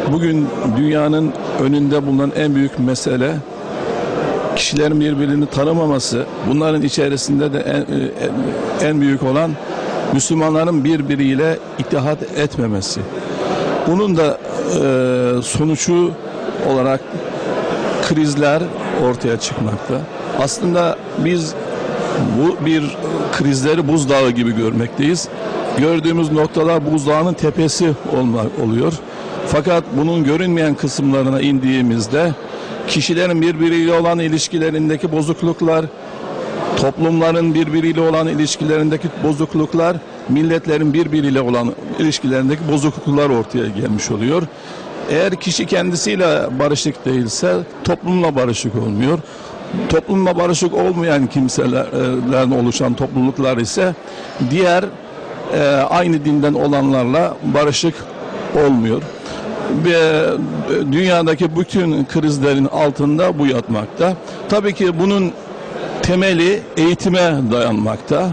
Bugün dünyanın önünde bulunan en büyük mesele kişilerin birbirini tanımaması. Bunların içerisinde de en büyük olan Müslümanların birbiriyle ittihat etmemesi. Bunun da sonucu olarak krizler ortaya çıkmakta. Aslında biz bu bir krizleri buzdağı gibi görmekteyiz. Gördüğümüz noktalar buzdağının tepesi oluyor. Fakat bunun görünmeyen kısımlarına indiğimizde kişilerin birbiriyle olan ilişkilerindeki bozukluklar, toplumların birbiriyle olan ilişkilerindeki bozukluklar, milletlerin birbiriyle olan ilişkilerindeki bozukluklar ortaya gelmiş oluyor. Eğer kişi kendisiyle barışık değilse toplumla barışık olmuyor. Toplumla barışık olmayan kimselerden oluşan topluluklar ise diğer aynı dinden olanlarla barışık olmuyor. Ve dünyadaki bütün krizlerin altında bu yatmakta. Tabii ki bunun temeli eğitime dayanmakta.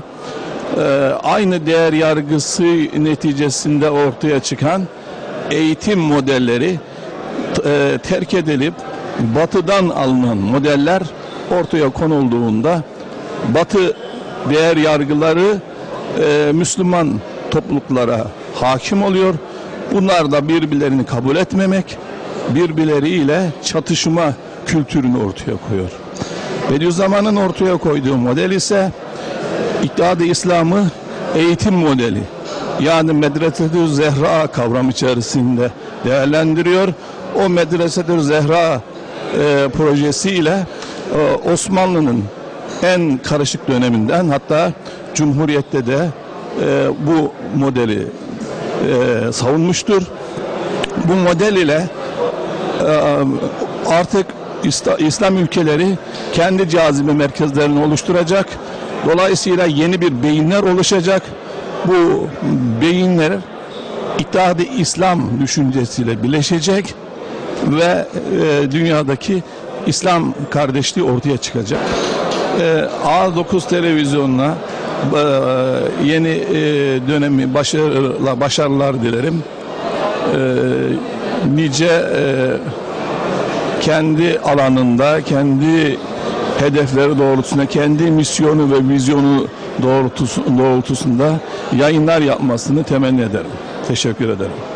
Aynı değer yargısı neticesinde ortaya çıkan eğitim modelleri terk edilip batıdan alınan modeller ortaya konulduğunda Batı değer yargıları Müslüman topluluklara hakim oluyor. Bunlar da birbirlerini kabul etmemek, birbirleriyle çatışma kültürünü ortaya koyuyor. Bediüzzaman'ın ortaya koyduğu model ise İttihad-ı İslam'ı eğitim modeli. Yani Medresetü Zehra kavram içerisinde değerlendiriyor. O Medresetü Zehra projesiyle Osmanlı'nın en karışık döneminden hatta Cumhuriyet'te de bu modeli savunmuştur. Bu model ile artık İslam ülkeleri kendi cazibe merkezlerini oluşturacak. Dolayısıyla yeni bir beyinler oluşacak. Bu beyinler İttihad-ı İslam düşüncesiyle birleşecek ve dünyadaki İslam kardeşliği ortaya çıkacak. A9 televizyonuna yeni dönemi başarılar dilerim. Nice kendi alanında, kendi hedefleri doğrultusunda, kendi misyonu ve vizyonu doğrultusunda yayınlar yapmasını temenni ederim. Teşekkür ederim.